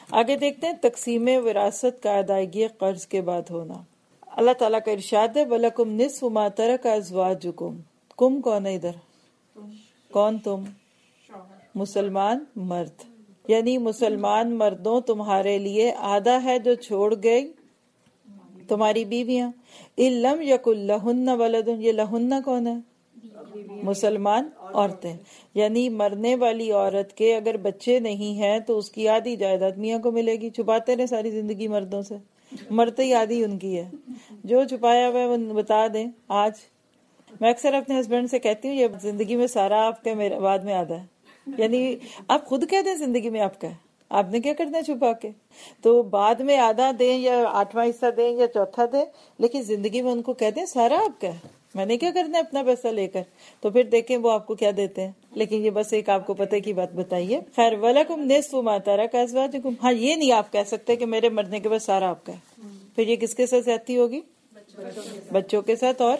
آگے دیکھتے ہیں تقسیم وراثت کا ادائیگی قرض کے بعد ہونا. اللہ تعالیٰ کا ارشاد ہے وَلَكُمْ نِصْفُ مَا تَرَكَ أَزْوَاجُكُمْ. کم کون ہے ادھر؟ کون تم؟ مسلمان مرد. یعنی مسلمان مردوں تمہارے لیے آدھا ہے جو چھوڑ گئی تمہاری بیویاں. إِن لَمْ يَكُنْ لَهُنَّ وَلَدٌ. یہ لہن کون ہے؟ مسلمان عورتیں. یعنی مرنے والی عورت کے اگر بچے نہیں ہیں تو اس کی آدھی جائیداد میاں کو ملے گی. چھپاتے رہے ساری زندگی مردوں سے، مرتے ہی آدھی ان کی ہے. جو چھپایا ہوا ہے وہ بتا دیں. آج میں اکثر اپنے ہسبینڈ سے کہتی ہوں یہ زندگی میں سارا آپ کا، میرے بعد میں آدھا ہے. یعنی آپ خود کہہ دیں زندگی میں آپ کا ہے، آپ نے کیا کرنا ہے چھپا کے. تو بعد میں آدھا دیں یا 8واں حصہ دیں یا چوتھا دیں، لیکن زندگی میں ان کو کہہ دیں سارا آپ کا ہے، میں نے کیا کرنا ہے اپنا پیسہ لے کر. تو پھر دیکھیں وہ آپ کو کیا دیتے ہیں. لیکن یہ بس ایک آپ کو پتہ کی بات بتائیے. خیر وَلَكُمْ نِصْفُ مَا تَرَكَ أَزْوَاجُكُمْ. ہاں یہ نہیں آپ کہہ سکتے کہ میرے مرنے کے بعد سارا آپ کا ہے. پھر یہ کس کے ساتھ زیادتی ہوگی؟ بچوں کے ساتھ. اور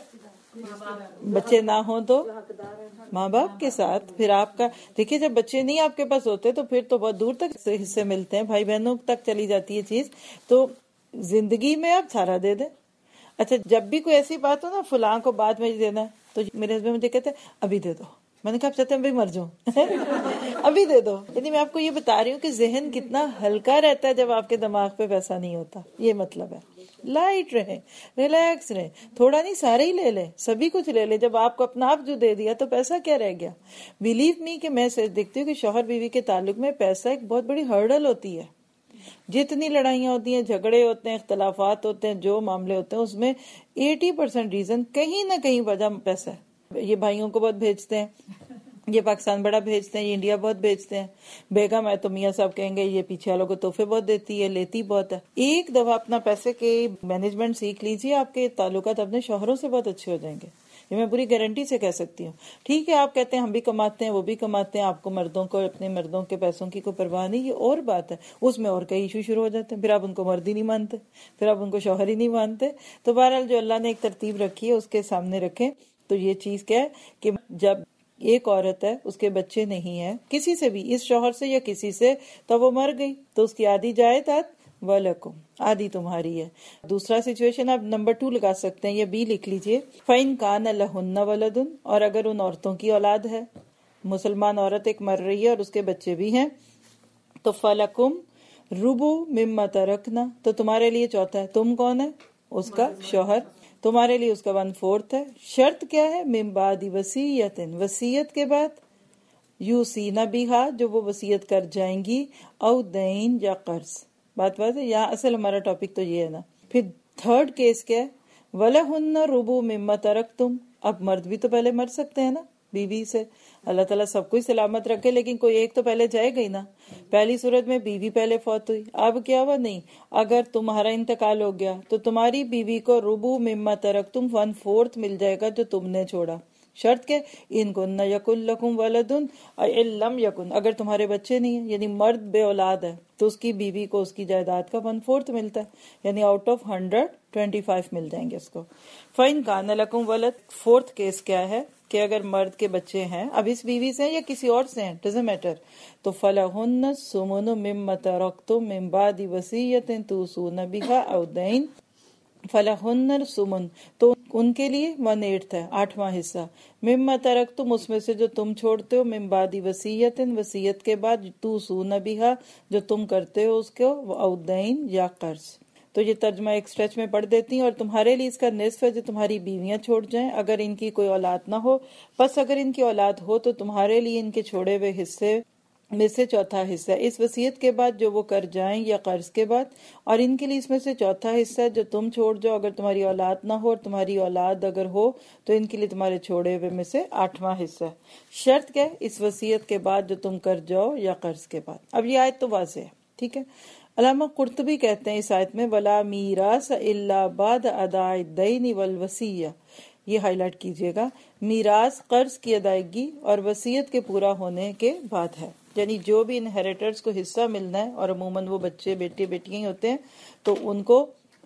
بچے نہ ہوں تو ماں باپ کے ساتھ. پھر آپ کا دیکھیے جب بچے نہیں آپ کے پاس ہوتے تو پھر تو بہت دور تک حصے ملتے ہیں، بھائی بہنوں تک چلی جاتی ہے چیز. تو زندگی میں آپ سارا دے دیں. اچھا جب بھی کوئی ایسی بات ہو نا فلاں کو بعد میں دینا ہے، تو میرے ہسبینڈ مجھے کہتے ہیں ابھی دے دو. میں نے کہا آپ چاہتے ہیں مر جاؤں ابھی دے دو. یعنی میں آپ کو یہ بتا رہی ہوں کہ ذہن کتنا ہلکا رہتا ہے جب آپ کے دماغ پہ پیسہ نہیں ہوتا. یہ مطلب ہے لائٹ رہے، ریلیکس رہے. تھوڑا نہیں سارے ہی لے لیں، سبھی کچھ لے لیں. جب آپ کو اپنا آپ جو دے دیا تو پیسہ کیا رہ گیا. بلیو می کہ میں دیکھتی ہوں کہ شوہر بیوی کے تعلق میں پیسہ ایک بہت بڑی ہرڈل ہوتی ہے. جتنی لڑائیاں ہوتی ہیں، جھگڑے ہوتے ہیں، اختلافات ہوتے ہیں، جو معاملے ہوتے ہیں، اس میں 80% ریزن کہیں نہ کہیں وجہ پیسہ ہے. یہ بھائیوں کو بہت بھیجتے ہیں، یہ پاکستان بڑا بھیجتے ہیں، یہ انڈیا بہت بھیجتے ہیں. بیگم ہے تو میاں صاحب کہیں گے یہ پیچھے والوں کو تحفے بہت دیتی ہے، لیتی بہت ہے. ایک دفعہ اپنا پیسے کے مینجمنٹ سیکھ لیجیے، آپ کے تعلقات اپنے شوہروں سے بہت اچھے ہو جائیں گے. یہ میں پوری گارنٹی سے کہہ سکتی ہوں. ٹھیک ہے آپ کہتے ہیں ہم بھی کماتے ہیں وہ بھی کماتے ہیں، آپ کو مردوں کو اپنے مردوں کے پیسوں کی کوئی پرواہ نہیں، یہ اور بات ہے. اس میں اور کئی ایشو شروع ہو جاتے ہیں، پھر آپ ان کو مرد ہی نہیں مانتے، پھر آپ ان کو شوہر ہی نہیں مانتے. تو بہرحال جو اللہ نے ایک ترتیب رکھی ہے اس کے سامنے رکھیں. تو یہ چیز کیا ہے کہ جب ایک عورت ہے اس کے بچے نہیں ہیں کسی سے بھی، اس شوہر سے یا کسی سے، تو وہ مر گئی تو اس کی آدھی جائیداد وَلَكُمْ، آدھی تمہاری ہے. دوسرا سچویشن آپ نمبر 2 لگا سکتے ہیں، یہ بی لکھ لیجئے. فَإِن كَانَ لَهُنَّ وَلَدٌ. اور اگر ان عورتوں کی اولاد ہے، مسلمان عورت ایک مر رہی ہے اور اس کے بچے بھی ہیں، تو فَلَكُمْ رُبُعُ مِمَّا تَرَكْنَا. تو تمہارے لیے چوتھا ہے. تم کون ہے؟ اس کا شوہر. تمہارے لیے اس کا 1/4 ہے. شرط کیا ہے؟ من بعد وصیت، وصیت کے بعد، یوصین بہا، جو وہ وصیت کر جائیں گی، او دین یا قرض. بات ہے یہاں اصل ہمارا ٹاپک تو یہ ہے نا. پھر تھرڈ کیس کیا ہے؟ وَلَهُنَّ رُبُعُ مِمَّا تَرَكْتُمْ. اب مرد بھی تو پہلے مر سکتے ہیں نا بیوی سے. اللہ تعالیٰ سب کو سلامت رکھے، لیکن کوئی ایک تو پہلے جائے گا ہی نا. پہلی صورت میں بیوی پہلے فوت ہوئی. اب کیا ہوا؟ نہیں، اگر تمہارا انتقال ہو گیا تو تمہاری بیوی کو ربع مما ترکتم 1/4 مل جائے گا جو تم نے چھوڑا. شرط کے ان کن یکن لکم ولدن ان لم یکن، اگر تمہارے بچے نہیں ہیں، یعنی مرد بے اولاد ہے تو اس کی بیوی کو اس کی جائیداد کا 1/4 ملتا ہے، یعنی آؤٹ آف 100 25 مل جائیں گے اس کو. فَإِن كَانَ لَكُمْ وَلَدٌ. فورتھ کیس کیا ہے کہ اگر مرد کے بچے ہیں، اب اس بیوی سے یا کسی اور سے ہیں، ڈزنٹ میٹر، تو فَلَهُنَّ الثُّمُنُ مِمَّا تَرَكْتُم مِّن بَعْدِ وَصِيَّةٍ تُوصُونَ بِهَا أَوْ دَيْنٍ. فَلَهُنَّ الثُّمُنُ، تو ان کے لیے 1/8 ہے، 8واں حصہ. مِمَّا تَرَكْتُم، اس میں سے جو تم چھوڑتے ہو، مِّن بَعْدِ وَصِيَّةٍ، وصیت کے بعد، تُوصُونَ بِهَا، جو تم کرتے ہو اس کو، أَوْ دَيْنٍ، یا قرض. تو یہ ترجمہ ایک سٹریچ میں پڑھ دیتی ہیں. اور تمہارے لیے اس کا نصف ہے جو تمہاری بیویاں چھوڑ جائیں اگر ان کی کوئی اولاد نہ ہو. بس اگر ان کی اولاد ہو تو تمہارے لیے ان کے چھوڑے ہوئے حصے میں سے چوتھا حصہ ہے اس وصیت کے بعد جو وہ کر جائیں یا قرض کے بعد، اور ان کے لیے اس میں سے چوتھا حصہ ہے جو تم چھوڑ جاؤ اگر تمہاری اولاد نہ ہو، اور تمہاری اولاد اگر ہو تو ان کے لیے تمہارے چھوڑے ہوئے میں سے 8واں حصہ ہے. شرط کیا ہے؟ اس وصیت کے بعد جو تم کر جاؤ یا قرض کے بعد. اب یہ آیت تو واضح ہے، ٹھیک ہے. علامہ قرطبی کہتے ہیں اس آیت میں وَلَا مِيرَاثَ إِلَّا بَعْدَ أَدَاءِ الدَّيْنِ وَالْوَصِيَّةِ. یہ ہائی لائٹ کیجئے گا، میراث قرض کی ادائیگی اور وصیت کے پورا ہونے کے بعد ہے. یعنی جو بھی انہیریٹرز کو حصہ ملنا ہے، اور عموماً وہ بچے بیٹے بیٹیاں ہی ہوتے ہیں، تو ان کو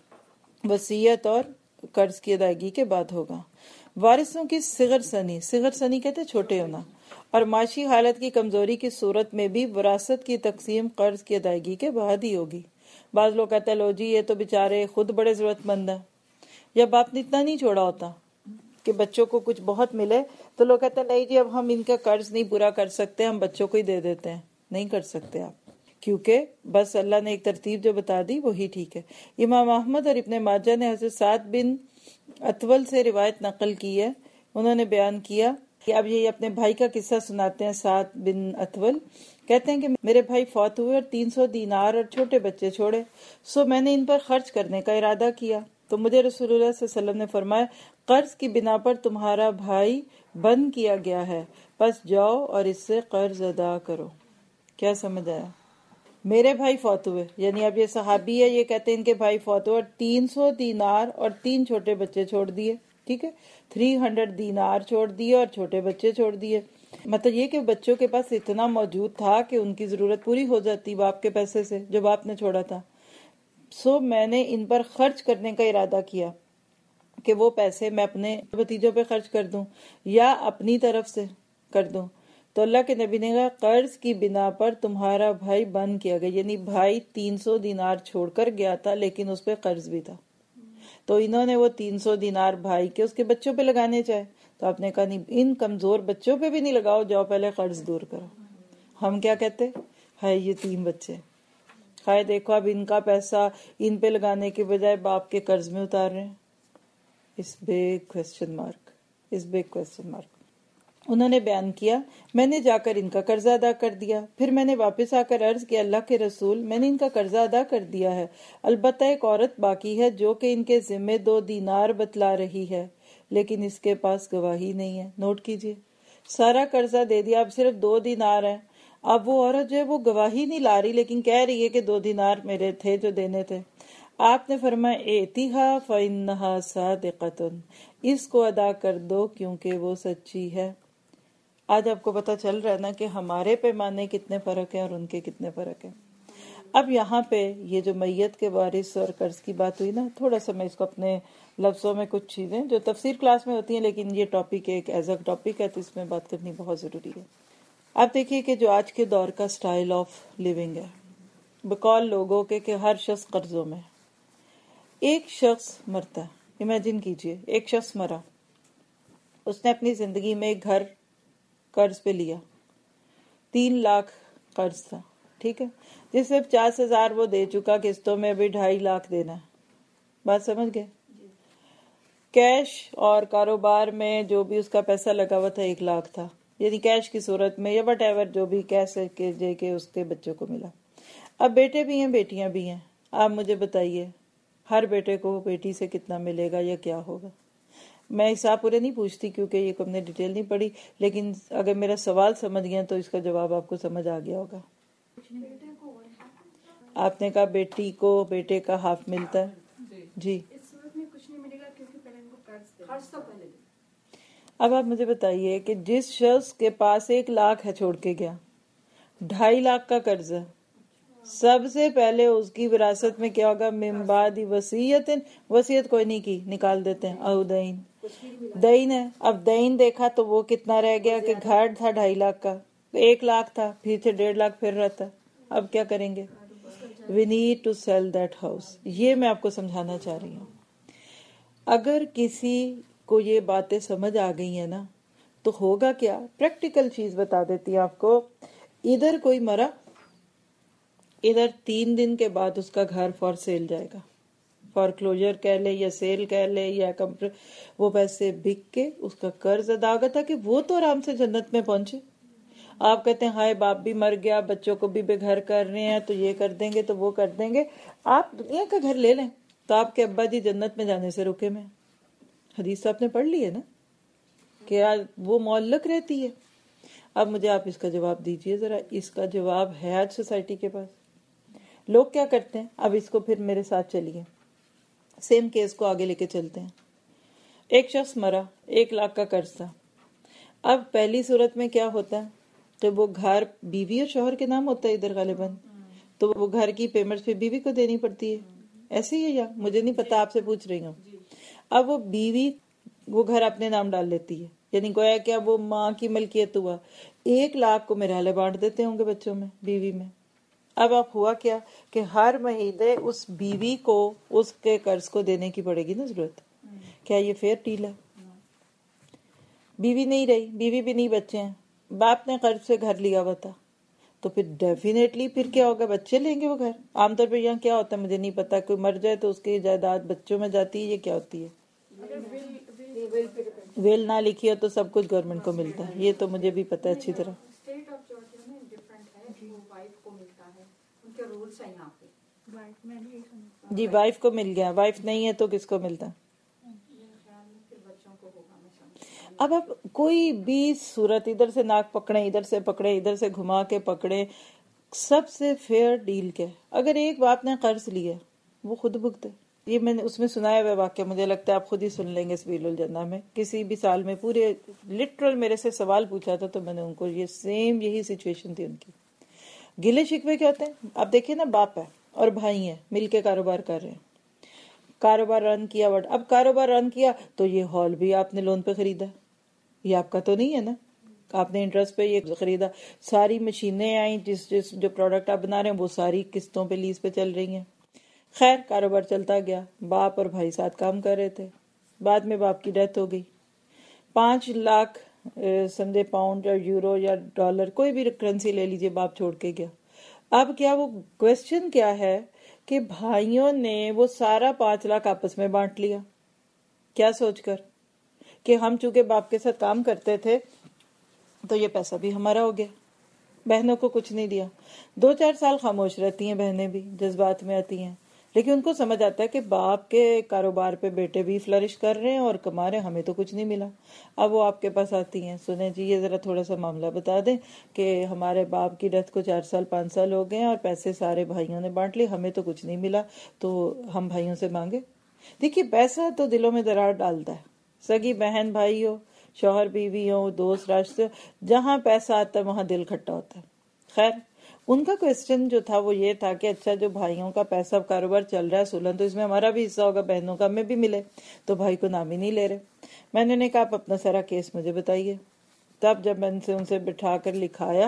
وصیت اور قرض کی ادائیگی کے بعد ہوگا. وارثوں کی صغر سنی، صغر سنی کہتے ہیں چھوٹے ہونا، اور معاشی حالت کی کمزوری کی صورت میں بھی وراثت کی تقسیم قرض کی ادائیگی کے بعد ہی ہوگی۔ بعض لوگ کہتے ہیں لو جی یہ تو بیچارے خود بڑے ضرورت مند ہیں، یا باپ نے اتنا نہیں چھوڑا ہوتا کہ بچوں کو کچھ بہت ملے تو لوگ کہتے ہیں نہیں جی اب ہم ان کا قرض نہیں پورا کر سکتے، ہم بچوں کو ہی دے دیتے ہیں۔ نہیں کر سکتے آپ، کیونکہ بس اللہ نے ایک ترتیب جو بتا دی وہی ٹھیک ہے۔ امام احمد اور ابن ماجہ نے حضرت سعد بن اطول سے روایت نقل کی ہے، انہوں نے بیان کیا کہ اب یہ اپنے بھائی کا قصہ سناتے ہیں۔ سعد بن اطول کہتے ہیں کہ میرے بھائی فوت ہوئے اور 300 دینار اور چھوٹے بچے چھوڑے، سو میں نے ان پر خرچ کرنے کا ارادہ کیا تو مجھے رسول اللہ صلی اللہ علیہ وسلم نے فرمایا قرض کی بنا پر تمہارا بھائی بند کیا گیا ہے، بس جاؤ اور اس سے قرض ادا کرو۔ کیا سمجھ آیا؟ میرے بھائی فوت ہوئے، یعنی اب یہ صحابی ہے، یہ کہتے ہیں ان کے بھائی فوت ہوئے اور 300 دینار اور 3 چھوٹے بچے چھوڑ دیے، ٹھیک ہے، 300 دینار چھوڑ دیے اور چھوٹے بچے چھوڑ دیے۔ مطلب یہ کہ بچوں کے پاس اتنا موجود تھا کہ ان کی ضرورت پوری ہو جاتی باپ کے پیسے سے جو باپ نے چھوڑا تھا۔ سو میں نے ان پر خرچ کرنے کا ارادہ کیا کہ وہ پیسے میں اپنے بھتیجوں پہ خرچ کر دوں یا اپنی طرف سے کر دوں۔ تو اللہ کے نبی نے کہا قرض کی بنا پر تمہارا بھائی بند کیا گیا، یعنی بھائی 300 دینار چھوڑ کر گیا تھا لیکن اس پہ قرض بھی تھا، تو انہوں نے وہ 300 دینار بھائی کے اس کے بچوں پہ لگانے چاہے تو آپ نے کہا نہیں، ان کمزور بچوں پہ بھی نہیں لگاؤ، جاؤ پہلے قرض دور کرو۔ ہم کیا کہتے ہے یہ 3 بچے، خیر دیکھو اب ان کا پیسہ ان پہ لگانے کے بجائے باپ کے قرض میں اتار رہے ہیں۔ اس بگ کوسچن مارک۔ انہوں نے بیان کیا میں نے جا کر ان کا قرضہ ادا کر دیا، پھر میں نے واپس آ کر عرض کیا اللہ کے رسول میں نے ان کا قرضہ ادا کر دیا ہے، البتہ ایک عورت باقی ہے جو کہ ان کے ذمے 2 دینار بتلا رہی ہے لیکن اس کے پاس گواہی نہیں ہے۔ نوٹ کیجئے، سارا قرضہ دے دیا، اب صرف 2 دینار ہیں، اب وہ عورت جو ہے وہ گواہی نہیں لا رہی لیکن کہہ رہی ہے کہ 2 دینار میرے تھے جو دینے تھے۔ آپ نے فرمایا اعطیھا فإنھا صادقۃ، اس کو ادا کر دو کیونکہ وہ سچی ہے۔ آج آپ کو پتہ چل رہا ہے نا کہ ہمارے پیمانے کتنے فرق ہیں اور ان کے کتنے فرق ہیں۔ اب یہاں پہ یہ جو میت کے وارث اور قرض کی بات ہوئی نا، تھوڑا سا میں اس کو اپنے لفظوں میں کچھ چیزیں جو تفسیر کلاس میں ہوتی ہیں لیکن یہ ٹاپک ایک ایز اے ٹاپک ہے تو اس میں بات کرنی بہت ضروری ہے۔ آپ دیکھیے کہ جو آج کے دور کا سٹائل آف لیونگ ہے، بقول لوگوں کے کہ ہر شخص قرضوں میں، ایک شخص مرتا ہے، امیجن کیجئے ایک شخص مرا، اس نے اپنی زندگی میں ایک گھر قرض پہ لیا، 3 لاکھ قرض تھا، ٹھیک ہے، جس میں 50,000 وہ دے چکا، قسطوں میں ابھی 2.5 لاکھ دینا ہے، بات سمجھ گئے؟ کیش اور کاروبار میں جو بھی اس کا پیسہ لگا ہوا تھا 1 لاکھ تھا، یعنی کیش کی صورت میں یا وٹ ایور جو بھی کیسے کہ اس کے بچوں کو ملا۔ اب بیٹے بھی ہیں بیٹیاں بھی ہیں، آپ مجھے بتائیے ہر بیٹے کو بیٹی سے کتنا ملے گا یا کیا ہوگا؟ میں حساب پورے نہیں پوچھتی کیونکہ یہ کو ہم نے ڈیٹیل نہیں پڑھی، لیکن اگر میرا سوال سمجھ گیا تو اس کا جواب آپ کو سمجھ آ گیا ہوگا۔ آپ نے کہا بیٹی کو بیٹے کا ہاف ملتا ہے، جی، اس صورت میں کچھ نہیں ملے گا کیونکہ پہلے ان کو قرض تو پہلے دے۔ اب آپ مجھے بتائیے کہ جس شخص کے پاس 1 لاکھ ہے چھوڑ کے گیا، 2.5 لاکھ کا قرض ہے، سب سے پہلے اس کی وراثت میں کیا ہوگا؟ من بعد وصیت، وصیت کوئی نہیں کی، نکال دیتے ہیں، او دین، دین ہے۔ اب دین دیکھا تو وہ کتنا رہ گیا کہ گھر تھا 2.5 لاکھ کا، 1 لاکھ تھا، پھر سے 1.5 لاکھ پھر رہتا، اب کیا کریں گے؟ We need to sell that house. یہ میں آپ کو سمجھانا چاہ رہی ہوں۔ اگر کسی کو یہ باتیں سمجھ آ گئی ہیں نا تو ہوگا کیا؟ پریکٹیکل چیز بتا دیتی آپ کو، ادھر کوئی مرا، ادھر 3 دن کے بعد اس کا گھر فار سیل جائے گا، فار کلوجر کہہ لے یا سیل کہہ لے یا وہ پیسے بک کے اس کا قرض ادا ہوگا تاکہ وہ تو آرام سے جنت میں پہنچے۔ آپ کہتے ہیں ہائے باپ بھی مر گیا، بچوں کو بھی بے گھر کر رہے ہیں تو یہ کر دیں گے تو وہ کر دیں گے، آپ دنیا کا گھر لے لیں تو آپ کے ابا جی جنت میں جانے سے رکے میں۔ حدیث تو آپ نے پڑھ لی ہے نا کہ وہ معلق رہتی ہے۔ اب مجھے آپ اس کا جواب دیجئے ذرا، اس کا جواب ہے آج سوسائٹی کے پاس؟ لوگ کیا کرتے ہیں؟ اب اس کو پھر میرے ساتھ چلیے، سیم کیس کو آگے لے کے چلتے ہیں۔ ایک شخص مرا، 1 لاکھ کا قرض تھا۔ اب پہلی صورت میں کیا ہوتا ہے کہ وہ گھر بیوی اور شوہر کے نام ہوتا ہے ادھر غالباً، تو وہ گھر کی پیمنٹ پھر بیوی کو دینی پڑتی ہے، ایسے ہی ہے یا مجھے نہیں پتا، آپ سے پوچھ رہی ہوں۔ اب وہ بیوی وہ گھر اپنے نام ڈال لیتی ہے یعنی گویا کہ اب وہ ماں کی ملکیت ہوا. 1 لاکھ کو میرے حالے بانٹ دیتے ہوں گے بچوں میں, بیوی میں. اب آپ ہوا کیا کہ ہر مہینے اس بیوی کو اس کے قرض کو دینے کی پڑے گی نا ضرورت. کیا یہ فیئر ڈیل ہے؟ بیوی نہیں رہی, بیوی بھی نہیں, بچے ہیں, باپ نے قرض سے گھر لیا ہوا تھا, تو پھر ڈیفینیٹلی پھر کیا ہوگا, بچے لیں گے وہ گھر. عام طور پہ یہاں کیا ہوتا ہے مجھے نہیں پتا, کوئی مر جائے تو اس کی جائیداد بچوں میں جاتی ہے, یہ کیا ہوتی ہے؟ ویل نہ لکھی ہو تو سب کچھ گورنمنٹ کو ملتا ہے. یہ تو مجھے بھی پتا ہے اچھی طرح. اسٹیٹ آف جارجیا میں ڈفرینٹ ہے, وہ وائف کو ملتا ہے, ان کے رولس ہیں یہاں پہ. جی وائف کو مل گیا, وائف نہیں ہے تو کس کو ملتا؟ اب آپ کوئی بھی صورت ادھر سے ناک پکڑے, ادھر سے پکڑے, ادھر سے گھما کے پکڑے, سب سے فیئر ڈیل کیا ہے؟ اگر ایک باپ نے قرض لیا وہ خود بھگتے. یہ میں نے اس میں سنایا ہوا واقعہ, مجھے لگتا ہے آپ خود ہی سن لیں گے سبیل الجنہ میں. کسی بھی سال میں پورے لٹرل میرے سے سوال پوچھا تھا تو میں نے ان کو یہ سیم یہی سچویشن تھی ان کی. گلے شکوے کیا ہوتے ہیں؟ اب دیکھیں نا, باپ ہے اور بھائی ہیں, مل کے کاروبار کر رہے ہیں, کاروبار رن کیا. اب کاروبار رن کیا تو یہ ہال بھی آپ نے لون پہ خریدا, یہ آپ کا تو نہیں ہے نا, آپ نے انٹرسٹ پہ یہ خریدا. ساری مشینیں آئیں, جس جو پروڈکٹ آپ بنا رہے ہیں وہ ساری قسطوں پہ لیز پہ چل رہی ہیں. خیر کاروبار چلتا گیا, باپ اور بھائی ساتھ کام کر رہے تھے. بعد میں باپ کی ڈیتھ ہو گئی. 5 لاکھ سمجھے پاؤنڈ یا یورو یا ڈالر, کوئی بھی کرنسی لے لیجئے, باپ چھوڑ کے گیا. اب کیا وہ کوشچن کیا ہے کہ بھائیوں نے وہ سارا 5 لاکھ آپس میں بانٹ لیا. کیا سوچ کر کہ ہم چونکہ باپ کے ساتھ کام کرتے تھے تو یہ پیسہ بھی ہمارا ہو گیا. بہنوں کو کچھ نہیں دیا. 2-4 سال خاموش رہتی ہیں بہنیں بھی, جذبات میں آتی ہیں, لیکن ان کو سمجھ آتا ہے کہ باپ کے کاروبار پہ بیٹے بھی فلرش کر رہے ہیں اور کما رہے ہیں, ہمیں تو کچھ نہیں ملا. اب وہ آپ کے پاس آتی ہیں, سنیں جی یہ ذرا تھوڑا سا معاملہ بتا دیں کہ ہمارے باپ کی ڈیتھ کو 4 سال 5 سال ہو گئے ہیں اور پیسے سارے بھائیوں نے بانٹ لیے, ہمیں تو کچھ نہیں ملا, تو ہم بھائیوں سے مانگے. دیکھیے پیسہ تو دلوں میں درار ڈالتا ہے. سگی بہن بھائی ہو, شوہر بیوی ہو, دوست راشتے, جہاں پیسہ آتا ہے وہاں دل کھٹا ہوتا ہے. خیر ان کا کوشچن جو تھا وہ یہ تھا کہ اچھا جو بھائیوں کا پیسہ کاروبار چل رہا ہے سولن, تو اس میں ہمارا بھی حصہ ہوگا, بہنوں کا ہمیں بھی ملے. تو بھائی کو نام ہی نہیں لے رہے. میں نے کہا آپ اپنا سارا کیس مجھے بتائیے. تب جب میں ان سے بٹھا کر لکھایا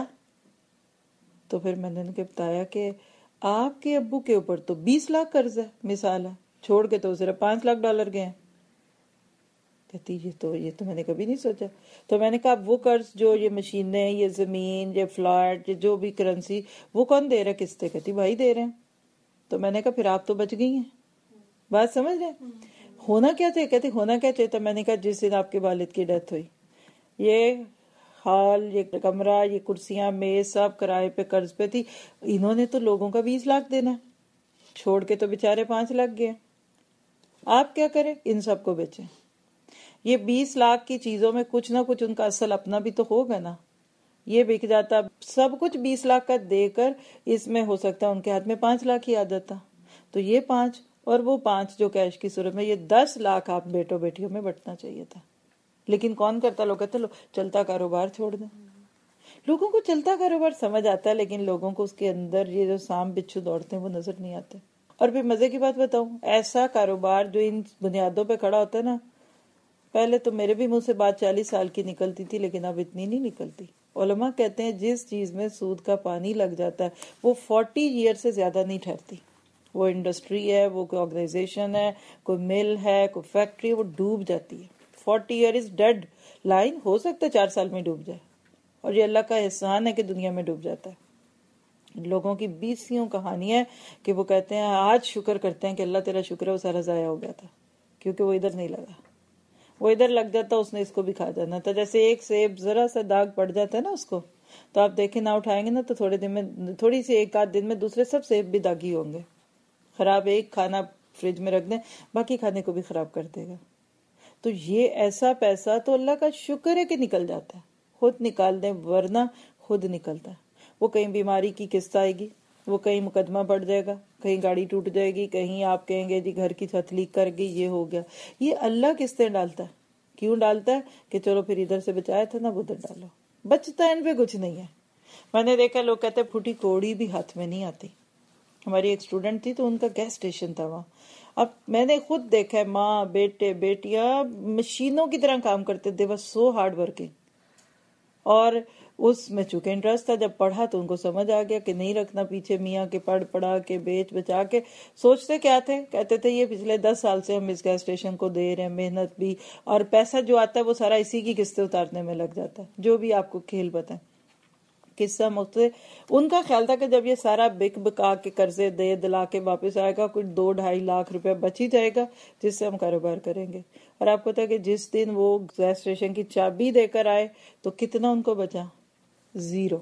تو پھر میں نے ان کے بتایا کہ آپ کے ابو کے اوپر تو 20 لاکھ قرض ہے, مثال ہے, چھوڑ کے تو صرف 5 لاکھ ڈالر گئے ہیں. کہتی یہ تو میں نے کبھی نہیں سوچا. تو میں نے کہا وہ قرض جو یہ مشینیں, یہ زمین, یہ فلیٹ, یہ جو بھی کرنسی, وہ کون دے رہا ہے قسطیں؟ کہتی بھائی دے رہے ہیں. تو میں نے کہا پھر آپ تو بچ گئی ہیں. بات سمجھ رہے ہیں ہونا کیا چاہیے؟ کہتی ہونا کیا چاہیے. تو میں نے کہا جس دن آپ کے والد کی ڈیتھ ہوئی, یہ ہال, یہ کمرہ, یہ کرسیاں, میز سب کرائے پہ قرض پہ تھی. انہوں نے تو لوگوں کا 20 لاکھ دینا ہے, چھوڑ کے تو بےچارے 5 لاکھ گئے. آپ کیا کریں؟ ان سب کو بیچیں. یہ 20 لاکھ کی چیزوں میں کچھ نہ کچھ ان کا اصل اپنا بھی تو ہوگا نا. یہ بک جاتا, سب کچھ 20 لاکھ کا دے کر, اس میں ہو سکتا ہے ان کے ہاتھ میں 5 لاکھ ہی آ جاتا. تو یہ 5 اور وہ 5 جو کیش کی صورت میں, یہ 10 لاکھ آپ بیٹوں بیٹیوں میں بٹنا چاہیے تھا. لیکن کون کرتا؟ لوگ کہتے چلتا کاروبار چھوڑ دیں. لوگوں کو چلتا کاروبار سمجھ آتا ہے, لیکن لوگوں کو اس کے اندر یہ جو سام بچھو دوڑتے ہیں وہ نظر نہیں آتے. اور پھر مزے کی بات بتاؤں, ایسا کاروبار جو ان بنیادوں پہ کھڑا ہوتا ہے نا, پہلے تو میرے بھی منہ سے بات 40 سال کی نکلتی تھی, لیکن اب اتنی نہیں نکلتی. علماء کہتے ہیں جس چیز میں سود کا پانی لگ جاتا ہے وہ 40 ایئر سے زیادہ نہیں ٹھہرتی. وہ انڈسٹری ہے, وہ کوئی آرگنائزیشن ہے, کوئی مل ہے, کوئی فیکٹری, وہ ڈوب جاتی ہے. 40 ایئر از ڈیڈ لائن. ہو سکتا ہے 4 سال میں ڈوب جائے, اور یہ اللہ کا احسان ہے کہ دنیا میں ڈوب جاتا ہے. لوگوں کی 20 کہانی ہے کہ وہ کہتے ہیں آج شکر کرتے ہیں کہ اللہ تیرا شکر ہے وہ سارا ضائع ہو گیا تھا, کیونکہ وہ ادھر نہیں لگا. وہ ادھر لگ جاتا اس نے اس کو بھی کھا جانا تھا. جیسے ایک سیب ذرا سا داغ پڑ جاتا ہے نا اس کو, تو آپ دیکھیں نہ اٹھائیں گے نا تو تھوڑے دن میں, تھوڑی سی 1-8 دن میں دوسرے سب سیب بھی داغی ہوں گے. خراب ایک کھانا فریج میں رکھ دیں, باقی کھانے کو بھی خراب کر دے گا. تو یہ ایسا پیسہ تو اللہ کا شکر ہے کہ نکل جاتا ہے. خود نکال دیں ورنہ خود نکلتا ہے. وہ کہیں بیماری کی قسط آئے گی, وہ کہیں مقدمہ بڑھ جائے گا, کہیں گاڑی ٹوٹ جائے گی, کہیں آپ کہیں گے جی گھر کی چھت لیک کر گئی, یہ ہو گیا. یہ اللہ قسطیں ڈالتا ہے. کیوں ڈالتا ہے؟ کہ چلو پھر ادھر سے بچایا تھا نا, ادھر ڈالو. بچتا ان پہ کچھ نہیں ہے. میں نے دیکھا لوگ کہتے پھوٹی کوڑی بھی ہاتھ میں نہیں آتی. ہماری ایک اسٹوڈنٹ تھی تو ان کا گیس اسٹیشن تھا وہاں. اب میں نے خود دیکھا ہے ماں بیٹے بیٹیاں مشینوں کی طرح کام کرتے، دے ور سو ہارڈ ورکنگ، اور اس میں چونکہ انٹرسٹ تھا، جب پڑھا تو ان کو سمجھ آ گیا کہ نہیں رکھنا پیچھے میاں کے، پڑھا کے بیچ بچا کے. سوچتے کیا تھے، کہتے تھے یہ پچھلے 10 سال سے ہم اس گیس اسٹیشن کو دے رہے ہیں، محنت بھی اور پیسہ جو آتا ہے وہ سارا اسی کی قسطیں اتارنے میں لگ جاتا ہے. جو بھی آپ کو کھیل بتائیں، قصہ مختلف. ان کا خیال تھا کہ جب یہ سارا بک بکا کے قرضے دے دلا کے واپس آئے گا، کچھ 2-2.5 لاکھ روپے بچ ہی جائے گا جس سے ہم کاروبار کریں گے. اور آپ کو پتا ہے کہ جس دن وہ گیس اسٹیشن کی چابی دے کر آئے تو کتنا ان کو بچا؟ 0.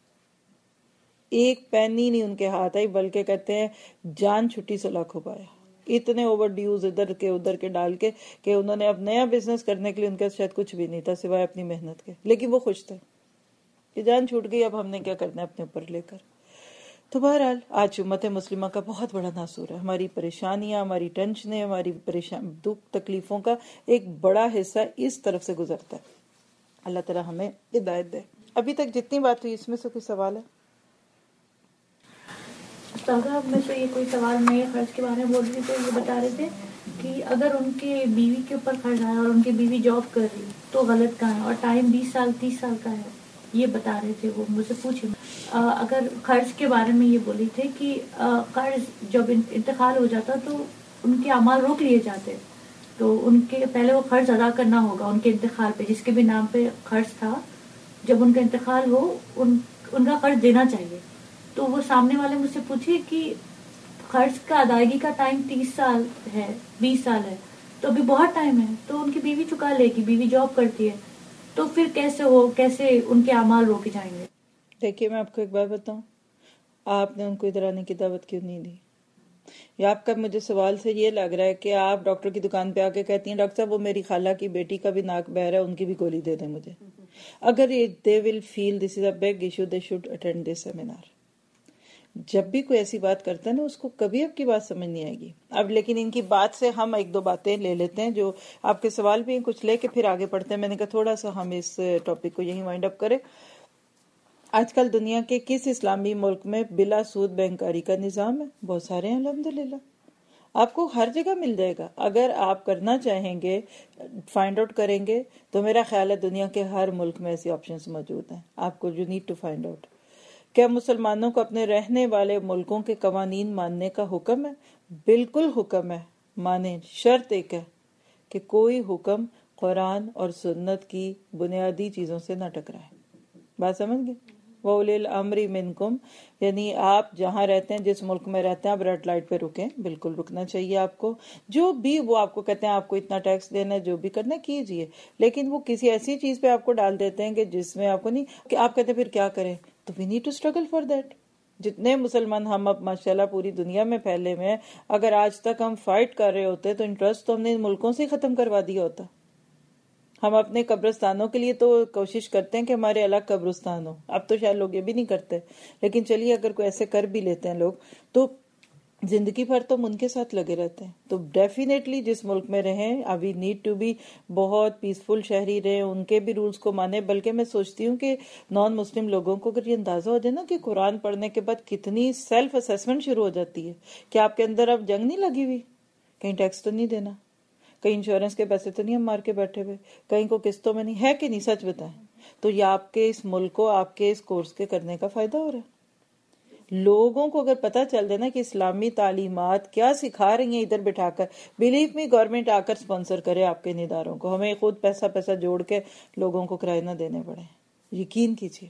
ایک پینی نہیں ان کے ہاتھ آئی، بلکہ کہتے ہیں جان چھٹی سے لاکھوں پایا. اتنے اوور ڈیوز ادھر کے ڈال کے کہ انہوں نے اب نیا بزنس کرنے کے لیے ان کے شاید کچھ بھی نہیں تھا سوائے اپنی محنت کے، لیکن وہ خوش تھے کہ جان چھوٹ گئی، اب ہم نے کیا کرنا ہے اپنے اوپر لے کر. تو بہرحال آج امت مسلمہ کا بہت بڑا ناصور ہے. ہماری پریشانیاں، ہماری ٹینشنیں، ہماری دکھ تکلیفوں کا ایک بڑا حصہ اس طرف سے گزرتا ہے. اللہ تعالیٰ ہمیں ہدایت دے. ابھی تک جتنی بات ہوئی اس میں سے کوئی سوال ہے؟ استاذہ میں سے یہ کوئی سوال نہیں، خرچ کے بارے میں بول رہی تھی، یہ بتا رہے تھے کہ اگر ان کے بیوی کے اوپر خرچ آیا اور ان کی بیوی جاب کر رہی تو غلط کہاں ہے، اور ٹائم 20 سال 30 سال کا ہے، یہ بتا رہے تھے وہ. مجھ سے پوچھے اگر قرض کے بارے میں یہ بولی تھے کہ قرض جب انتقال ہو جاتا تو ان کے اعمال روک لیے جاتے، تو ان کے پہلے وہ قرض ادا کرنا ہوگا ان کے انتقال پہ، جس کے بھی نام پہ قرض تھا، جب ان کا انتقال ہو ان کا قرض دینا چاہیے. تو وہ سامنے والے مجھ سے پوچھے کہ قرض کا ادائیگی کا ٹائم 30 سال ہے، 20 سال ہے، تو ابھی بہت ٹائم ہے، تو ان کی بیوی چکا لے گی، بیوی جاب کرتی ہے، تو پھر کیسے ان کے اعمال روکے جائیں گے؟ دیکھیے میں آپ کو ایک بات بتاؤں، آپ نے ان کو ادھر آنے کی دعوت کیوں نہیں دی؟ یا آپ کا مجھے سوال سے یہ لگ رہا ہے کہ آپ ڈاکٹر کی دکان پہ آ کے کہتی ہیں ڈاکٹر صاحب وہ میری خالہ کی بیٹی کا بھی ناک بہرا ہے، ان کی بھی گولی دے دیں مجھے. اگر they will feel this is a big issue, they should attend this seminar. جب بھی کوئی ایسی بات کرتا ہے نا اس کو کبھی آپ کی بات سمجھ نہیں آئے گی. اب لیکن ان کی بات سے ہم 1-2 باتیں لے لیتے ہیں جو آپ کے سوال بھی کچھ لے کے پھر آگے پڑھتے ہیں. میں نے کہا تھوڑا سا ہم اس ٹاپک کو یہیں وائنڈ اپ کریں. آج کل دنیا کے کس اسلامی ملک میں بلا سود بینکاری کا نظام ہے؟ بہت سارے ہیں الحمدللہ. آپ کو ہر جگہ مل جائے گا اگر آپ کرنا چاہیں گے، فائنڈ آؤٹ کریں گے تو میرا خیال ہے دنیا کے ہر ملک میں ایسی آپشنز موجود ہیں. آپ کو you need to find out. کیا مسلمانوں کو اپنے رہنے والے ملکوں کے قوانین ماننے کا حکم ہے؟ بالکل حکم ہے، مانیں. شرط ایک ہے کہ کوئی حکم قرآن اور سنت کی بنیادی چیزوں سے نہ ٹکرائے. بات سمجھ گئے؟ وَأُولِي الْأَمْرِ مِنْكُمْ، یعنی آپ جہاں رہتے ہیں، جس ملک میں رہتے ہیں، آپ ریڈ لائٹ پہ رکیں، بالکل رکنا چاہیے آپ کو. جو بھی وہ آپ کو کہتے ہیں آپ کو اتنا ٹیکس دینا ہے، جو بھی کرنا ہے کیجئے، لیکن وہ کسی ایسی چیز پہ آپ کو ڈال دیتے ہیں کہ جس میں آپ کو نہیں، کہ آپ کہتے ہیں پھر کیا کریں. تو we need to struggle for that. جتنے مسلمان ہم اب ماشاءاللہ پوری دنیا میں پھیلے ہوئے ہیں، اگر آج تک ہم فائٹ کر رہے ہوتے تو انٹرسٹ تو ہم نے ان ملکوں سے ختم کروا دیا ہوتا. ہم اپنے قبرستانوں کے لیے تو کوشش کرتے ہیں کہ ہمارے الگ قبرستان ہو. اب تو شاید لوگ یہ بھی نہیں کرتے، لیکن چلیے اگر کوئی ایسے کر بھی لیتے ہیں لوگ تو زندگی بھر تو ان کے ساتھ لگے رہتے ہیں. تو ڈیفینیٹلی جس ملک میں رہیں، ابھی نیڈ ٹو بی بہت پیسفل شہری رہیں، ان کے بھی رولز کو مانیں. بلکہ میں سوچتی ہوں کہ نان مسلم لوگوں کو اگر یہ اندازہ ہو جائے نا کہ قرآن پڑھنے کے بعد کتنی سیلف اسیسمنٹ شروع ہو جاتی ہے کہ آپ کے اندر اب جنگ نہیں لگی ہوئی، کہیں ٹیکس تو نہیں دینا، کہیں انشورنس کے پیسے تو نہیں ہم مار کے بیٹھے ہوئے، کہیں کو قسطوں میں نہیں ہے، کہ نہیں؟ سچ بتائیں تو یہ آپ کے اس ملک کو آپ کے اس کورس کے کرنے کا فائدہ ہو رہا ہے. لوگوں کو اگر پتہ چل جائے نا کہ اسلامی تعلیمات کیا سکھا رہی ہیں ادھر بٹھا کر، بلیو می گورنمنٹ آ کر سپانسر کرے آپ کے ان اداروں کو، ہمیں خود پیسہ جوڑ کے لوگوں کو کرائے نہ دینے پڑے. یقین کیجیے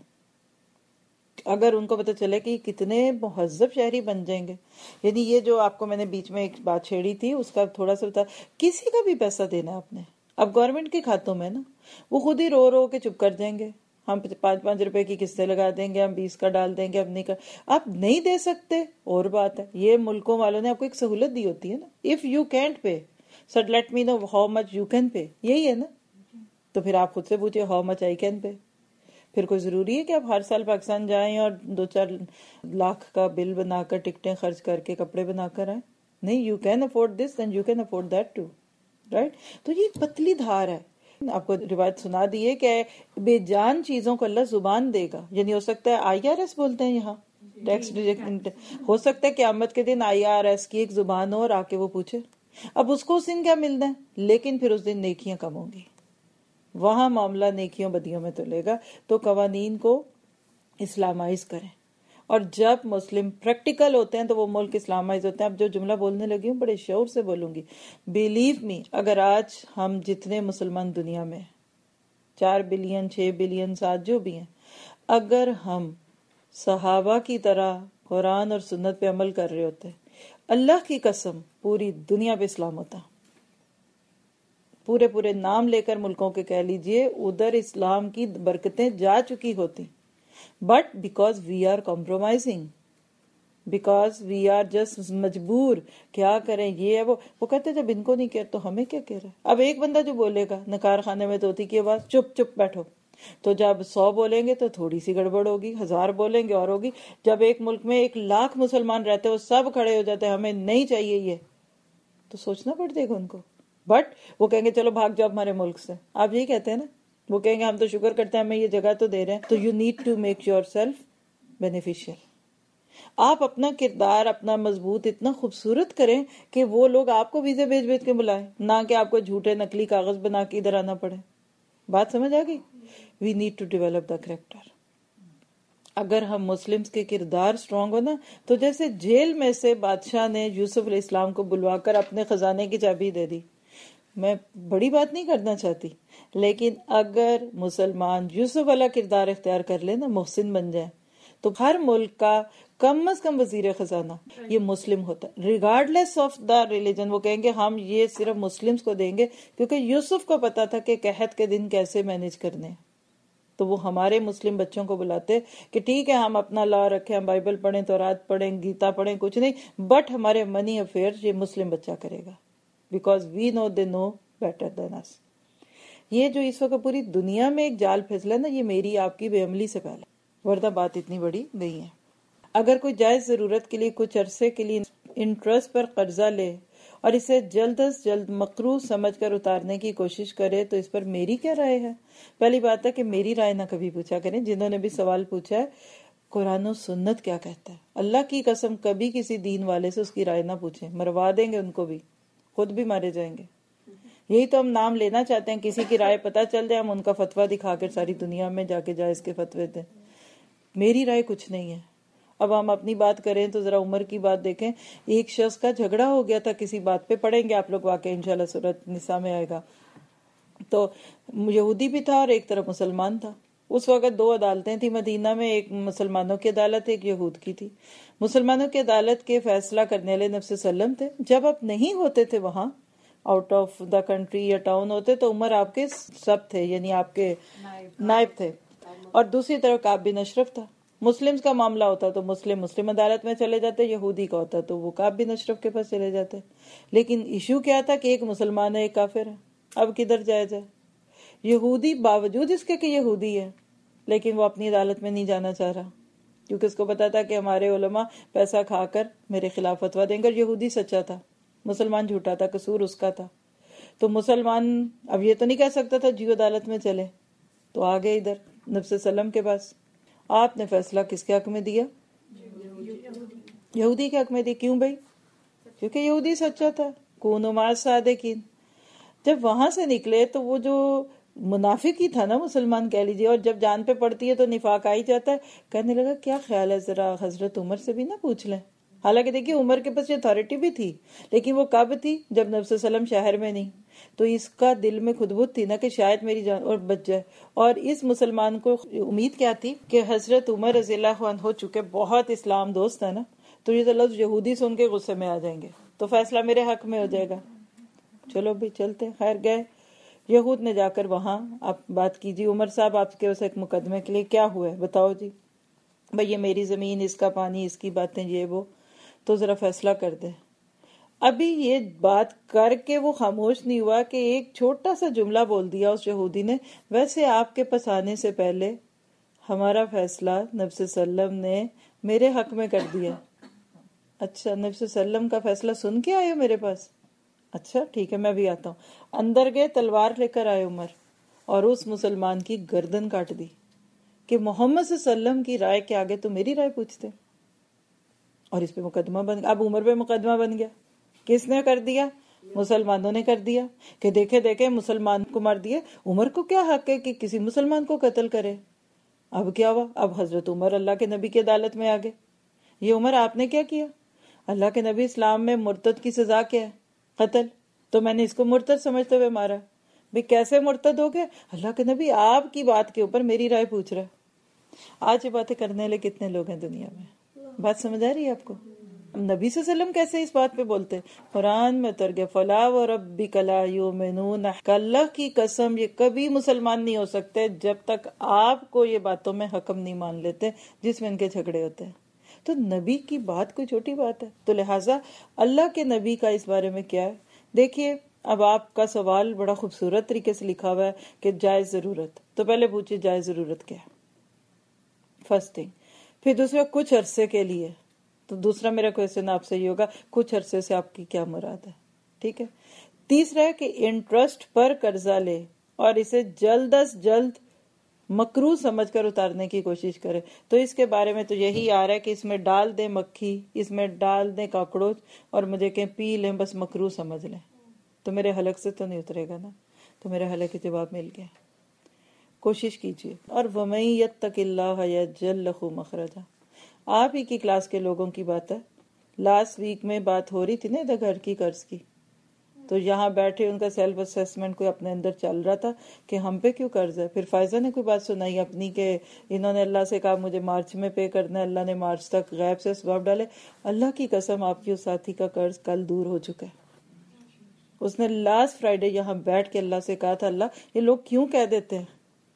اگر ان کو پتہ چلے کہ کتنے مہذب شہری بن جائیں گے. یعنی یہ جو آپ کو میں نے بیچ میں ایک بات چھیڑی تھی اس کا تھوڑا سا بتا، کسی کا بھی پیسہ دینا آپ نے اب گورنمنٹ کے کھاتوں میں نا، وہ خود ہی رو رو کے چپ کر جائیں گے. ہم 5-5 روپے کی قسطیں لگا دیں گے، ہم 20 کا ڈال دیں گے، ہم نہیں آپ نہیں دے سکتے اور بات ہے. یہ ملکوں والوں نے آپ کو ایک سہولت دی ہوتی ہے نا، if you can't pay sir let me know how much you can pay, یہی ہے نا. تو پھر آپ خود سے پوچھے how much I can pay. پھر کوئی ضروری ہے کہ آپ ہر سال پاکستان جائیں اور 2-4 لاکھ کا بل بنا کر ٹکٹیں خرچ کر کے کپڑے بنا کر آئیں؟ نہیں، you can afford this and you can afford that too, right. تو یہ پتلی دھار ہے. آپ کو روایت سنا دی ہے کہ بے جان چیزوں کو اللہ زبان دے گا. یعنی ہو سکتا ہے IRS بولتے ہیں یہاں، ٹیکس ہو سکتا ہے قیامت کے دن IRS کی ایک زبان ہو اور آ کے وہ پوچھے. اب اس کو اس دن کیا ملنا ہے, لیکن پھر اس دن نیکیاں کم ہوں گی, وہاں معاملہ نیکیوں بدیوں میں تلے گا. تو قوانین کو اسلامائز کریں, اور جب مسلم پریکٹیکل ہوتے ہیں تو وہ ملک اسلامائز ہوتے ہیں. اب جو جملہ بولنے لگی ہوں بڑے شعور سے بولوں گی, بیلیو می, اگر آج ہم جتنے مسلمان دنیا میں 4 بلین 6 بلین 7 جو بھی ہیں, اگر ہم صحابہ کی طرح قرآن اور سنت پہ عمل کر رہے ہوتے, اللہ کی قسم پوری دنیا پہ اسلام ہوتا. پورے نام لے کر ملکوں کے کہہ لیجئے ادھر اسلام کی برکتیں جا چکی ہوتی. But because we are compromising, because we are just مجبور, کیا کریں یہ ہے وہ کہتے جب ان کو نہیں کہہ تو ہمیں کیا کہہ رہا ہے. اب ایک بندہ جو بولے گا نکار خانے میں طوطی کی آواز, چپ چپ بیٹھو, تو جب 100 بولیں گے تو تھوڑی سی گڑبڑ ہوگی, 1000 بولیں گے اور ہوگی. جب ایک ملک میں 1,00,000 مسلمان رہتے وہ سب کھڑے ہو جاتے ہمیں نہیں چاہیے یہ, تو سوچنا پڑ جائے گا ان کو. بٹ وہ کہیں گے چلو بھاگ جاؤ ہمارے ملک سے. آپ یہی کہتے ہیں نا, وہ کہیں گے ہم تو شکر کرتے ہیں ہمیں یہ جگہ تو دے رہے ہیں. تو you need to make yourself beneficial. آپ اپنا کردار اپنا مضبوط اتنا خوبصورت کریں کہ وہ لوگ آپ کو ویزے بھیج کے بلائیں, نہ کہ آپ کو جھوٹے نقلی کاغذ بنا کے ادھر آنا پڑے. بات سمجھ آ گئی؟ We need to develop the character. اگر ہم مسلمز کے کردار سٹرونگ ہو نا, تو جیسے جیل میں سے بادشاہ نے یوسف علیہ السلام کو بلوا کر اپنے خزانے کی چابی دے دی. میں بڑی بات نہیں کرنا چاہتی, لیکن اگر مسلمان یوسف والا کردار اختیار کر لے نا, محسن بن جائے, تو ہر ملک کا کم از کم وزیر خزانہ یہ مسلم ہوتا ہے, ریگارڈلیس آف دا ریلیجن. وہ کہیں گے ہم یہ صرف مسلمز کو دیں گے, کیونکہ یوسف کو پتا تھا کہ قحط کے دن کیسے مینج کرنے. تو وہ ہمارے مسلم بچوں کو بلاتے کہ ٹھیک ہے ہم اپنا لا رکھیں, ہم بائبل پڑھیں, تورات پڑھیں, گیتا پڑھیں, کچھ نہیں, بٹ ہمارے منی افیئر یہ مسلم بچہ کرے گا, because we know they know better than اس. یہ جو اس وقت پوری دنیا میں ایک جال پھسلا نا, یہ میری آپ کی بے عملی سے پہلے, ورنہ بات اتنی بڑی نہیں ہے. اگر کوئی جائز ضرورت کے لیے کچھ عرصے کے لیے انٹرسٹ پر قرضہ لے اور اسے جلد از جلد مقروض سمجھ کر اتارنے کی کوشش کرے, تو اس پر میری کیا رائے ہے؟ پہلی بات ہے کہ میری رائے نہ کبھی پوچھا کریں. جنہوں نے بھی سوال پوچھا ہے, قرآن و سنت کیا کہتا ہے, اللہ کی قسم کبھی کسی دین والے سے اس کی رائے نہ پوچھیں, مروا دیں گے ان کو بھی, خود بھی مارے جائیں گے. یہی تو ہم نام لینا چاہتے ہیں, کسی کی رائے پتہ چل جائے ہم ان کا فتویٰ دکھا کر ساری دنیا میں جا کے جائز کے فتوے دیں. میری رائے کچھ نہیں ہے. اب ہم اپنی بات کریں تو ذرا عمر کی بات دیکھیں. ایک شخص کا جھگڑا ہو گیا تھا کسی بات پہ, پڑھیں گے آپ لوگ واقعہ انشاءاللہ سورۃ نساء میں آئے گا. تو یہودی بھی تھا اور ایک طرف مسلمان تھا. اس وقت 2 عدالتیں تھیں مدینہ میں, ایک مسلمانوں کی عدالت ایک یہود کی تھی. مسلمانوں کی عدالت کے فیصلہ کرنے والے نبی صلی اللہ علیہ وسلم تھے. جب آپ نہیں ہوتے تھے وہاں, آؤٹ آف دا کنٹری یا ٹاؤن ہوتے, تو عمر آپ کے سب تھے, یعنی آپ کے نائب تھے, اور دوسری طرف کعب بن اشرف تھا. مسلمز کا معاملہ ہوتا تو مسلم عدالت میں چلے جاتے, یہودی کا ہوتا تو وہ کعب بن اشرف کے پاس چلے جاتے. لیکن ایشو کیا تھا کہ ایک مسلمان ہے ایک کافر ہے, اب کدھر جایا جائے؟ یہودی باوجود اس کے کہ یہودی ہے, لیکن وہ اپنی عدالت میں نہیں جانا چاہ رہا, کیونکہ اس کو پتا تھا کہ ہمارے علماء پیسہ کھا کر میرے خلاف فتویٰ دیں گے. یہودی سچا تھا, مسلمان جھوٹا تھا, قصور اس کا تھا. تو مسلمان اب یہ تو نہیں کہہ سکتا تھا جیو عدالت میں چلے, تو آگے ادھر نبی صلی اللہ علیہ وسلم کے پاس. آپ نے فیصلہ کس کے حق میں دیا؟ یہودی کے حق میں دیا. کیوں بھائی؟ کیونکہ یہودی سچا تھا. کونوا مع الصادقین. جب وہاں سے نکلے تو وہ جو منافق ہی تھا نا, مسلمان کہہ لیجیے, اور جب جان پہ پڑتی ہے تو نفاق آ ہی جاتا ہے. کہنے لگا کیا خیال ہے ذرا حضرت عمر سے بھی نہ پوچھ لیں. حالانکہ دیکھیے عمر کے پاس اتھارٹی بھی تھی, لیکن وہ کب تھی؟ جب نبی صلی اللہ علیہ وسلم شہر میں نہیں. تو اس کا دل میں خدبت تھی نا کہ شاید میری جان اور بچ جائے. اور اس مسلمان کو امید کیا تھی کہ حضرت عمر رضی اللہ عنہ ہو چکے بہت اسلام دوست ہے نا, تو یہ لفظ یہودی سن کے غصے میں آ جائیں گے تو فیصلہ میرے حق میں ہو جائے گا. چلو بھی چلتے. خیر گئے یہود نے جا کر وہاں, آپ بات کیجیے عمر صاحب آپ کے اسے ایک مقدمے کے لیے کیا ہوا ہے بتاؤ جی. بھئی یہ میری زمین, اس کا پانی, اس کی باتیں, یہ وہ, تو ذرا فیصلہ کر دے. ابھی یہ بات کر کے وہ خاموش نہیں ہوا کہ ایک چھوٹا سا جملہ بول دیا اس یہودی نے, ویسے آپ کے پاس آنے سے پہلے ہمارا فیصلہ نبی صلی اللہ علیہ وسلم نے میرے حق میں کر دیا. اچھا نبی صلی اللہ علیہ وسلم کا فیصلہ سن کے آئے ہو میرے پاس؟ اچھا ٹھیک ہے میں بھی آتا ہوں. اندر گئے, تلوار لے کر آئے عمر, اور اس مسلمان کی گردن کاٹ دی کہ محمد صلی اللہ علیہ وسلم کی رائے کے آگے تو میری رائے پوچھتے. اور اس پہ مقدمہ بن گیا. اب عمر پہ مقدمہ بن گیا. کس نے کر دیا؟ مسلمانوں نے کر دیا کہ دیکھے دیکھے مسلمان کو مار دیے. عمر کو کیا حق ہے کہ کسی مسلمان کو قتل کرے؟ اب کیا ہوا؟ اب حضرت عمر اللہ کے نبی کی عدالت میں آگے. یہ عمر آپ نے کیا کیا؟ اللہ کے نبی اسلام میں مرتد کی سزا کیا ہے؟ قتل. تو میں نے اس کو مرتد سمجھتے ہوئے مارا. بھی کیسے مرتد ہو گئے؟ اللہ کے نبی آپ کی بات کے اوپر میری رائے پوچھ رہا ہے. آج یہ باتیں کرنے والے کتنے لوگ ہیں دنیا میں؟ بات سمجھ آ رہی ہے آپ کو؟ نبی صلی اللہ علیہ وسلم کیسے اس بات پہ بولتے؟ قرآن میں اتر گیا فلا وربک لا یؤمنون، اللہ کی قسم یہ کبھی مسلمان نہیں ہو سکتے جب تک آپ کو یہ باتوں میں حکم نہیں مان لیتے جس میں ان کے جھگڑے ہوتے ہیں. تو نبی کی بات کوئی چھوٹی بات ہے؟ تو لہٰذا اللہ کے نبی کا اس بارے میں کیا ہے؟ دیکھیے اب آپ کا سوال بڑا خوبصورت طریقے سے لکھا ہوا ہے کہ جائز ضرورت. تو پہلے پوچھیے جائز ضرورت کیا ہے، فرسٹ تھنگ. پھر دوسرا کچھ عرصے کے لیے. تو دوسرا میرا کویسچن آپ سے یہ ہوگا کچھ عرصے سے آپ کی کیا مراد ہے؟ ٹھیک ہے. تیسرا ہے کہ انٹرسٹ پر قرضہ لے اور اسے جلد از جلد مکروہ سمجھ کر اتارنے کی کوشش کرے. تو اس کے بارے میں تو یہی آ رہا ہے کہ اس میں ڈال دیں مکھی، اس میں ڈال دیں کاکڑوچ اور مجھے کہیں پی لیں، بس مکروہ سمجھ لیں. تو میرے حلق سے تو نہیں اترے گا نا. تو میرے حلق کے جواب مل گیا. کوشش کیجیے. اور وَمَن يَتَّقِ اللَّهَ يَجْعَل لَّهُ مَخْرَجًا. آپ ہی کی کلاس کے لوگوں کی بات ہے. لاسٹ ویک میں بات ہو رہی تھی نا ادھر گھر کی قرض کی. تو یہاں بیٹھے ان کا سیلف اسیسمنٹ کوئی اپنے اندر چل رہا تھا کہ ہم پہ کیوں قرض ہے. پھر فائزہ نے کوئی بات سنائی اپنی کہ انہوں نے اللہ سے کہا مجھے مارچ میں پے کرنا ہے، اللہ نے مارچ تک غیب سے اسباب ڈالے. اللہ کی قسم آپ کی اس ساتھی کا قرض کل دور ہو چکا ہے. اس نے لاسٹ فرائیڈے یہاں بیٹھ کے اللہ سے کہا تھا اللہ یہ لوگ کیوں کہہ دیتے ہیں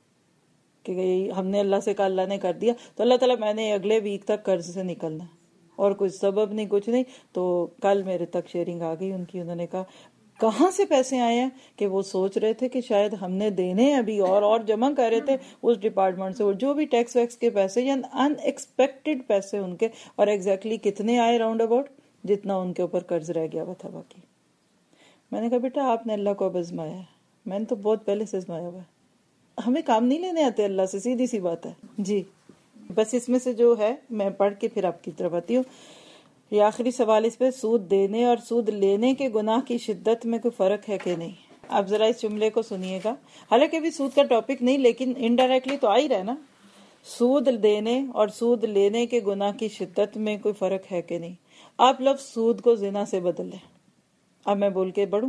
کہ ہم نے اللہ سے کہا اللہ نے کر دیا. تو اللہ تعالیٰ میں نے اگلے ویک تک قرض سے نکلنا ہے اور کوئی سبب نہیں کچھ نہیں. تو کل میرے تک شیئرنگ آ گئی ان کی. انہوں نے کہا کہاں سے پیسے آئے ہیں کہ وہ سوچ رہے تھے کہ شاید ہم نے دینے ابھی اور جمع کر رہے تھے اس ڈپارٹمنٹ سے اور جو بھی ٹیکس ویکس کے پیسے یا ان ایکسپیکٹڈ پیسے ان کے. اور ایگزیکٹلی کتنے آئے راؤنڈ اباؤٹ جتنا ان کے اوپر قرض رہ گیا ہوا تھا باقی. میں نے کہا بیٹا آپ نے اللہ کو اب آزمایا ہے، میں نے تو بہت پہلے سے آزمایا ہوا ہے. ہمیں کام نہیں لینے آتے اللہ سے، سیدھی سی بات ہے. جی بس اس میں سے جو ہے میں پڑھ کے پھر آپ کی طرف آتی ہوں. یہ آخری سوال اس پہ سود دینے اور سود لینے کے گناہ کی شدت میں کوئی فرق ہے کہ نہیں. آپ ذرا اس جملے کو سنیے گا. حالانکہ ابھی سود کا ٹاپک نہیں لیکن انڈائریکٹلی تو آ ہی رہا ہے نا. سود دینے اور سود لینے کے گناہ کی شدت میں کوئی فرق ہے کہ نہیں. آپ لفظ سود کو زنا سے بدل لیں. اب میں بول کے بڑھوں.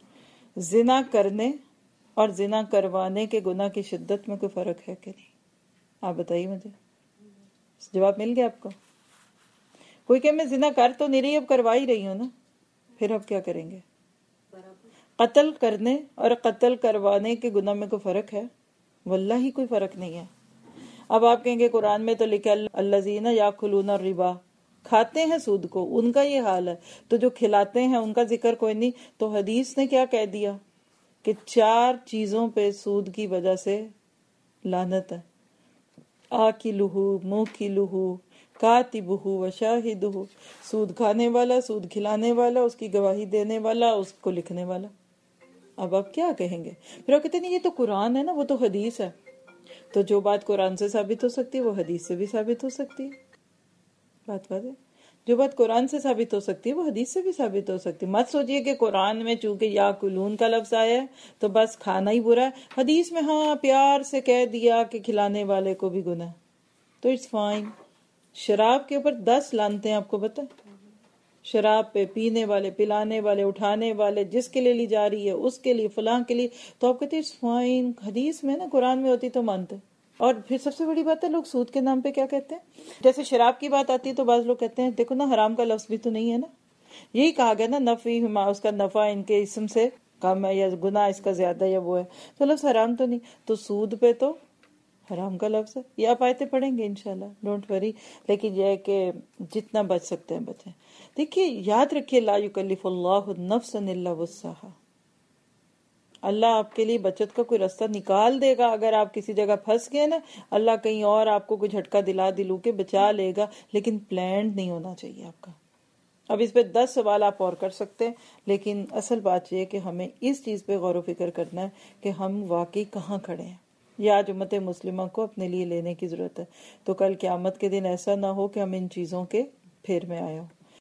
زنا کرنے اور زنا کروانے کے گناہ کی شدت میں کوئی فرق ہے کہ نہیں؟ آپ بتائیے مجھے. جواب مل گیا آپ کو؟ کوئی کہ میں زنا کر تو نہیں رہی، اب کروا ہی رہی ہوں نا. پھر اب کیا کریں گے؟ قتل کرنے اور قتل کروانے کے گناہ میں کوئی فرق ہے؟ واللہ ہی کوئی فرق نہیں ہے. اب آپ کہیں گے قرآن میں تو لکھا الذین یاکلون الربا، کھاتے ہیں سود کو، ان کا یہ حال ہے. تو جو کھلاتے ہیں ان کا ذکر کوئی نہیں. تو حدیث نے کیا کہہ دیا کہ 4 چیزوں پہ سود کی وجہ سے لعنت ہے. آکلہ، موکلہ، کاتبہ وشاہدہ. سود کھانے والا، سود کھلانے والا، اس کی گواہی دینے والا، اس کو لکھنے والا. اب آپ کیا کہیں گے؟ پھر آپ کہتے ہیں یہ تو قرآن ہے نا، وہ تو حدیث ہے. تو جو بات قرآن سے ثابت ہو سکتی ہے وہ حدیث سے بھی ثابت ہو سکتی ہے. بات ہے. جو بات قرآن سے ثابت ہو سکتی ہے وہ حدیث سے بھی ثابت ہو سکتی ہے. مت سوچئے کہ قرآن میں چونکہ یا کلون کا لفظ آیا ہے تو بس کھانا ہی برا ہے. حدیث میں ہاں پیار سے کہہ دیا کہ کھلانے والے کو بھی گناہ، تو اٹس فائن. شراب کے اوپر 10 لعنتیں آپ کو پتہ ہے. شراب پہ، پینے والے، پلانے والے، اٹھانے والے، جس کے لیے لی جا رہی ہے اس کے لیے، فلاں کے لیے. تو آپ کہتے ہیں اٹس فائن. حدیث میں نا، قرآن میں ہوتی تو مانتے. اور پھر سب سے بڑی بات ہے لوگ سود کے نام پہ کیا کہتے ہیں. جیسے شراب کی بات آتی ہے تو بعض لوگ کہتے ہیں دیکھو نا حرام کا لفظ بھی تو نہیں ہے نا. یہی کہا گیا نا نفی ہما، اس کا نفع ان کے اسم سے کم ہے یا گناہ اس کا زیادہ یا وہ ہے. تو لفظ حرام تو نہیں. تو سود پہ تو حرام کا لفظ ہے. یہ آپ آیتیں پڑھیں گے انشاءاللہ، ڈونٹ وری. لیکن یہ ہے کہ جتنا بچ سکتے ہیں بچیں. دیکھیے یاد رکھیے لا یکلف اللہ نفسا الا وسعها. اللہ آپ کے لیے بچت کا کوئی راستہ نکال دے گا. اگر آپ کسی جگہ پھنس گئے نا، اللہ کہیں اور آپ کو کوئی جھٹکا دلو کے بچا لے گا، لیکن پلانڈ نہیں ہونا چاہیے آپ کا. اب اس پہ 10 سوال آپ اور کر سکتے ہیں، لیکن اصل بات یہ ہے کہ ہمیں اس چیز پہ غور و فکر کرنا ہے کہ ہم واقعی کہاں کھڑے ہیں. یہ آج امت مسلمہ کو اپنے لیے لینے کی ضرورت ہے. تو کل قیامت کے دن ایسا نہ ہو کہ ہم ان چیزوں کے پھیر میں آیا ہو۔